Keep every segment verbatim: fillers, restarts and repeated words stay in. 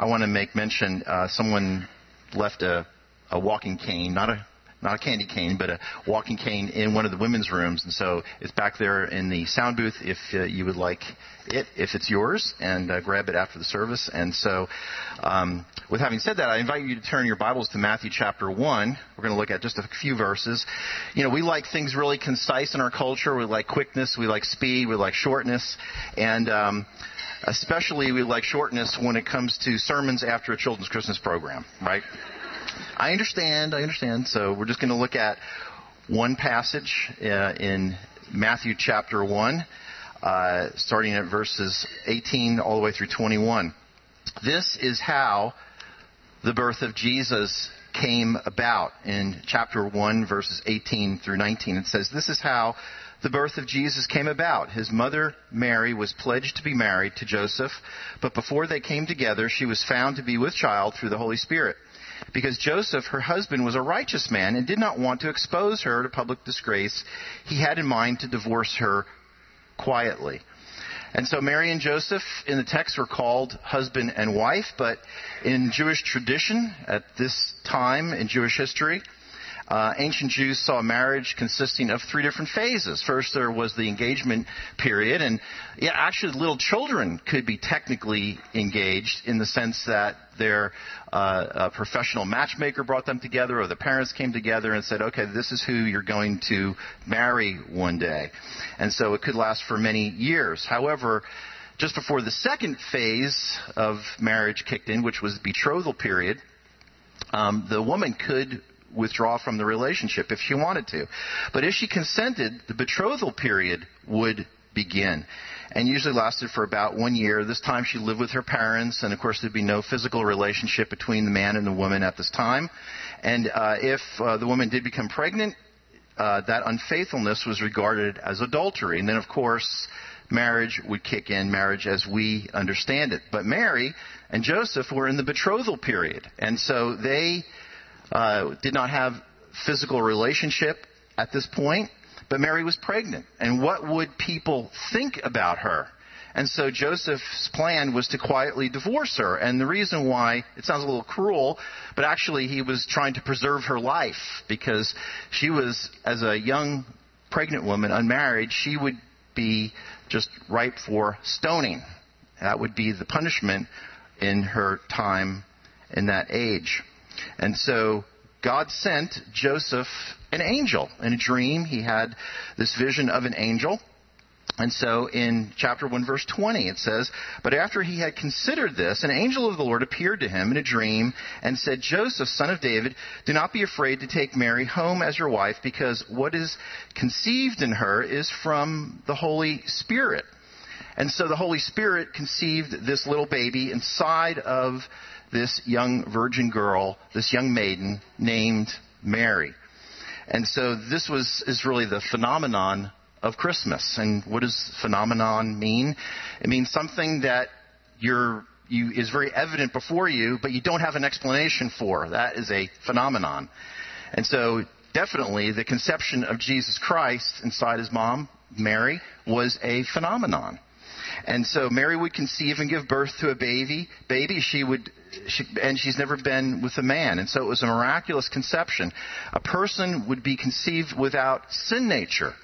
I want to make mention, uh, someone left a, a walking cane, not a not a candy cane, but a walking cane in one of the women's rooms. And so it's back there in the sound booth if uh, you would like it, if it's yours, and uh, grab it after the service. And so um, with having said that, I invite you to turn your Bibles to Matthew chapter one. We're going to look at just a few verses. You know, we like things really concise in our culture. We like quickness. We like speed. We like shortness. And um, especially we like shortness when it comes to sermons after a children's Christmas program, right? I understand, I understand. So we're just going to look at one passage uh, in Matthew chapter one, uh, starting at verses eighteen all the way through twenty-one. This is how the birth of Jesus came about. In chapter one, verses eighteen through nineteen, it says, "This is how the birth of Jesus came about. His mother, Mary, was pledged to be married to Joseph, but before they came together, she was found to be with child through the Holy Spirit. Because Joseph, her husband, was a righteous man and did not want to expose her to public disgrace, he had in mind to divorce her quietly." And so Mary and Joseph in the text were called husband and wife, but in Jewish tradition at this time in Jewish history, Uh, ancient Jews saw marriage consisting of three different phases. First, there was the engagement period, and yeah, actually, little children could be technically engaged in the sense that their uh, a professional matchmaker brought them together, or the parents came together and said, "Okay, this is who you're going to marry one day," and so it could last for many years. However, just before the second phase of marriage kicked in, which was the betrothal period, um, the woman could withdraw from the relationship if she wanted to. But if she consented, the betrothal period would begin, and usually lasted for about one year. This time she lived with her parents, and of course there'd be no physical relationship between the man and the woman at this time. And uh, if uh, the woman did become pregnant, uh, that unfaithfulness was regarded as adultery. And then, of course, marriage would kick in, marriage as we understand it. But Mary and Joseph were in the betrothal period, and so they Uh, did not have physical relationship at this point, but Mary was pregnant. And what would people think about her? And so Joseph's plan was to quietly divorce her. And the reason why, it sounds a little cruel, but actually he was trying to preserve her life, because she was, as a young pregnant woman, unmarried, she would be just ripe for stoning. That would be the punishment in her time in that age. And so God sent Joseph an angel. In a dream, he had this vision of an angel. And so in chapter one, verse twenty, it says, "But after he had considered this, an angel of the Lord appeared to him in a dream and said, 'Joseph, son of David, do not be afraid to take Mary home as your wife, because what is conceived in her is from the Holy Spirit.' And so the Holy Spirit conceived this little baby inside of this young virgin girl, this young maiden named Mary." And so this was is really the phenomenon of Christmas. And what does phenomenon mean? It means something that you're, you is very evident before you, but you don't have an explanation for. That is a phenomenon. And so definitely the conception of Jesus Christ inside his mom, Mary, was a phenomenon. And so Mary would conceive and give birth to a baby. Baby, she would, she, and she's never been with a man. And so it was a miraculous conception. A person would be conceived without sin nature.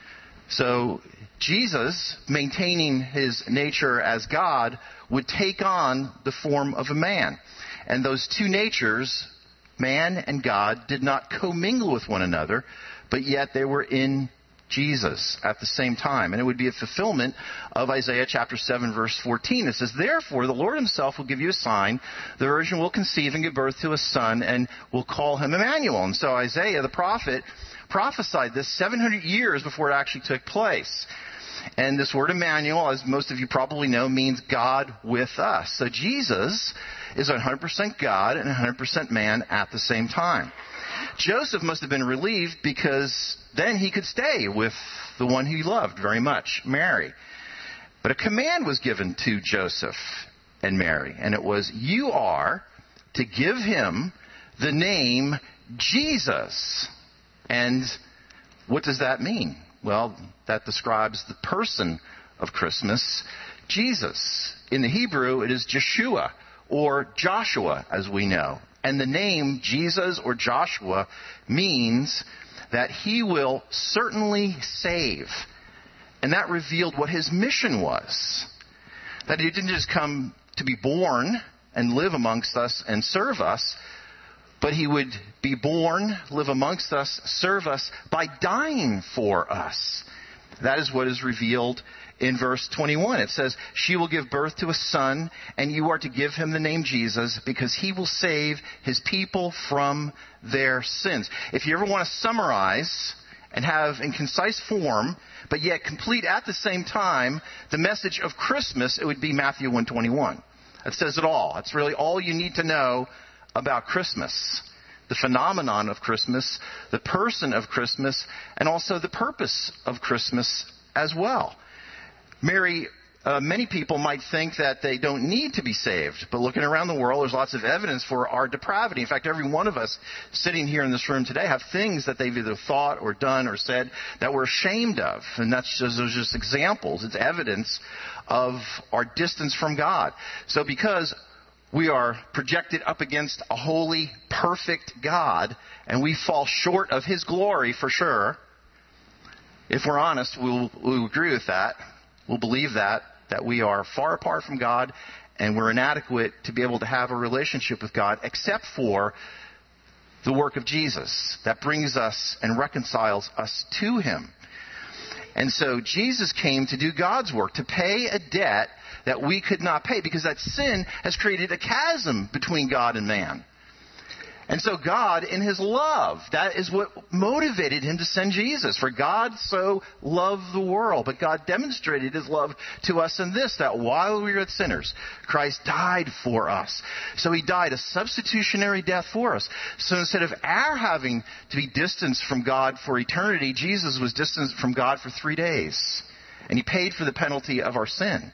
So Jesus, maintaining his nature as God, would take on the form of a man. And those two natures, man and God, did not commingle with one another, but yet they were in Jesus at the same time. And it would be a fulfillment of Isaiah chapter seven, verse fourteen. It says, "Therefore the Lord himself will give you a sign. The virgin will conceive and give birth to a son, and will call him Emmanuel." And so Isaiah, the prophet, prophesied this seven hundred years before it actually took place. And this word Emmanuel, as most of you probably know, means God with us. So Jesus is one hundred percent God and one hundred percent man at the same time. Joseph must have been relieved, because then he could stay with the one he loved very much, Mary. But a command was given to Joseph and Mary, and it was, "You are to give him the name Jesus." And what does that mean? Well, that describes the person of Christmas, Jesus. In the Hebrew, it is Jeshua, or Joshua, as we know. And the name Jesus or Joshua means that he will certainly save. And that revealed what his mission was. That he didn't just come to be born and live amongst us and serve us, but he would be born, live amongst us, serve us by dying for us. That is what is revealed in verse twenty-one. It says, she will give birth to a son, and you are to give him the name Jesus, because he will save his people from their sins. If you ever want to summarize and have in concise form, but yet complete at the same time, the message of Christmas, it would be Matthew one twenty-one. That says it all. That's really all you need to know about Christmas. The phenomenon of Christmas, the person of Christmas, and also the purpose of Christmas as well. Mary, uh, many people might think that they don't need to be saved, but looking around the world, there's lots of evidence for our depravity. In fact, every one of us sitting here in this room today have things that they've either thought or done or said that we're ashamed of, and that's just, those are just examples. It's evidence of our distance from God. So because we are projected up against a holy, perfect God, and we fall short of his glory for sure, if we're honest, we'll, we'll agree with that. We'll believe that, that we are far apart from God and we're inadequate to be able to have a relationship with God except for the work of Jesus that brings us and reconciles us to him. And so Jesus came to do God's work, to pay a debt that we could not pay, because that sin has created a chasm between God and man. And so God, in his love, that is what motivated him to send Jesus. For God so loved the world, but God demonstrated his love to us in this, that while we were yet sinners, Christ died for us. So he died a substitutionary death for us. So instead of our having to be distanced from God for eternity, Jesus was distanced from God for three days. And he paid for the penalty of our sin.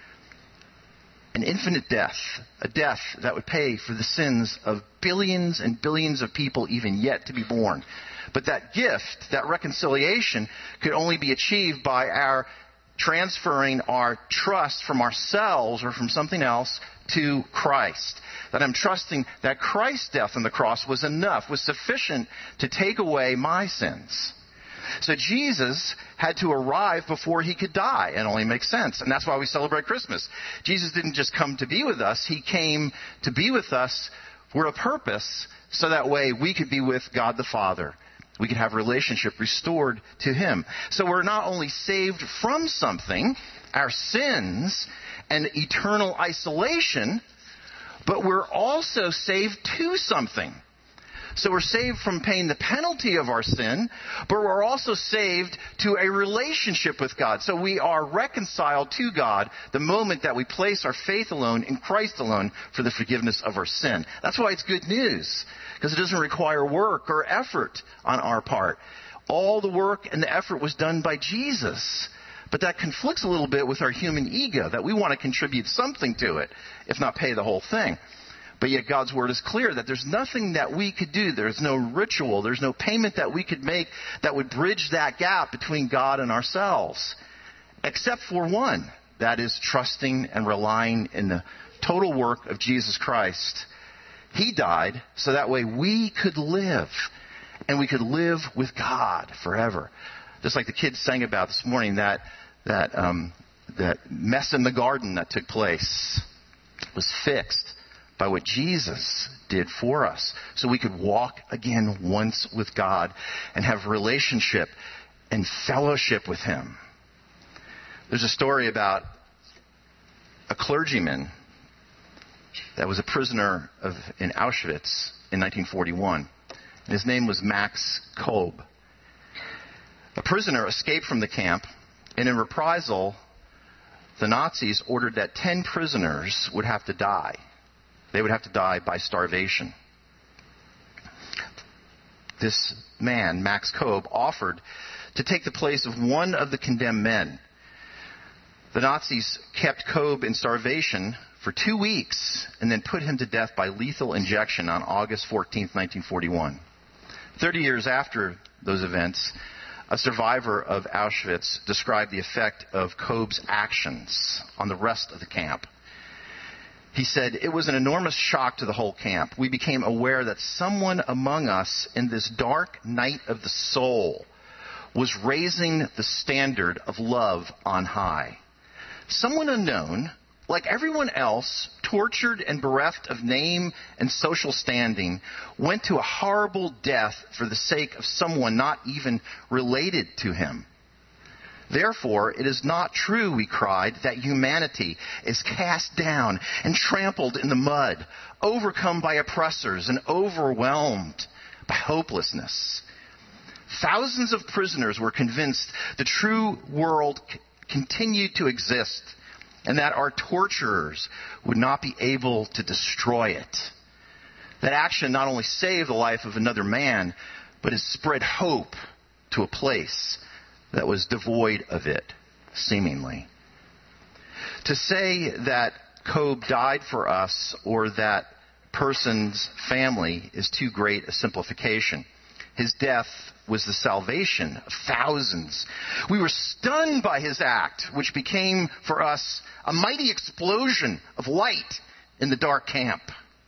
An infinite death, a death that would pay for the sins of billions and billions of people even yet to be born. But that gift, that reconciliation, could only be achieved by our transferring our trust from ourselves or from something else to Christ. That I'm trusting that Christ's death on the cross was enough, was sufficient to take away my sins. So Jesus had to arrive before he could die. It only makes sense. And that's why we celebrate Christmas. Jesus didn't just come to be with us. He came to be with us for a purpose, so that way we could be with God the Father. We could have a relationship restored to him. So we're not only saved from something, our sins and eternal isolation, but we're also saved to something. So we're saved from paying the penalty of our sin, but we're also saved to a relationship with God. So we are reconciled to God the moment that we place our faith alone in Christ alone for the forgiveness of our sin. That's why it's good news, because it doesn't require work or effort on our part. All the work and the effort was done by Jesus. But that conflicts a little bit with our human ego, that we want to contribute something to it, if not pay the whole thing. But yet God's word is clear that there's nothing that we could do. There's no ritual. There's no payment that we could make that would bridge that gap between God and ourselves. Except for one. That is trusting and relying in the total work of Jesus Christ. He died so that way we could live. And we could live with God forever. Just like the kids sang about this morning, that, that, um, that mess in the garden that took place was fixed by what Jesus did for us. So we could walk again once with God and have relationship and fellowship with him. There's a story about a clergyman that was a prisoner of, in Auschwitz in nineteen forty-one. And his name was Max Kolbe. A prisoner escaped from the camp, and in reprisal, the Nazis ordered that ten prisoners would have to die. They would have to die by starvation. This man, Max Kolbe, offered to take the place of one of the condemned men. The Nazis kept Kolbe in starvation for two weeks and then put him to death by lethal injection on August fourteenth, nineteen forty-one. Thirty years after those events, a survivor of Auschwitz described the effect of Kolbe's actions on the rest of the camp. He said, "It was an enormous shock to the whole camp. We became aware that someone among us in this dark night of the soul was raising the standard of love on high. Someone unknown, like everyone else, tortured and bereft of name and social standing, went to a horrible death for the sake of someone not even related to him. Therefore, it is not true," we cried, "that humanity is cast down and trampled in the mud, overcome by oppressors and overwhelmed by hopelessness." Thousands of prisoners were convinced the true world c- continued to exist and that our torturers would not be able to destroy it. That action not only saved the life of another man, but it spread hope to a place that was devoid of it, seemingly. To say that Kobe died for us or that person's family is too great a simplification. His death was the salvation of thousands. We were stunned by his act, which became for us a mighty explosion of light in the dark camp.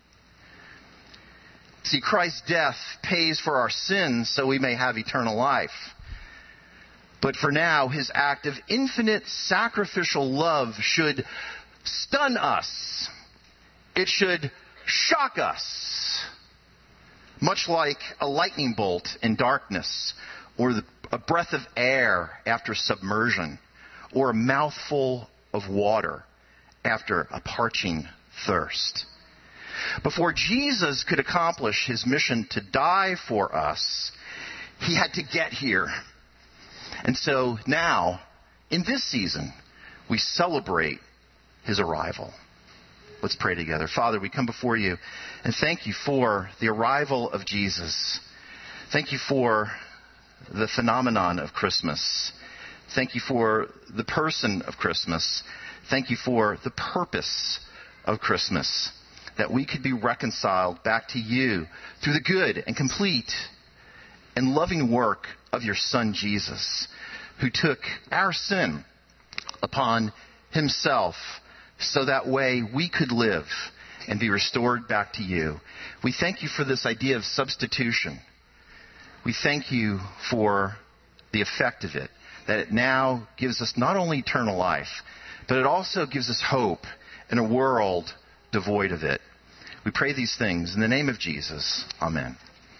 See, Christ's death pays for our sins so we may have eternal life. But for now, his act of infinite sacrificial love should stun us. It should shock us. Much like a lightning bolt in darkness, or the, a breath of air after submersion, or a mouthful of water after a parching thirst. Before Jesus could accomplish his mission to die for us, he had to get here. And so now, in this season, we celebrate his arrival. Let's pray together. Father, we come before you and thank you for the arrival of Jesus. Thank you for the phenomenon of Christmas. Thank you for the person of Christmas. Thank you for the purpose of Christmas, that we could be reconciled back to you through the good and complete and loving work of your Son, Jesus, who took our sin upon himself so that way we could live and be restored back to you. We thank you for this idea of substitution. We thank you for the effect of it, that it now gives us not only eternal life, but it also gives us hope in a world devoid of it. We pray these things in the name of Jesus. Amen.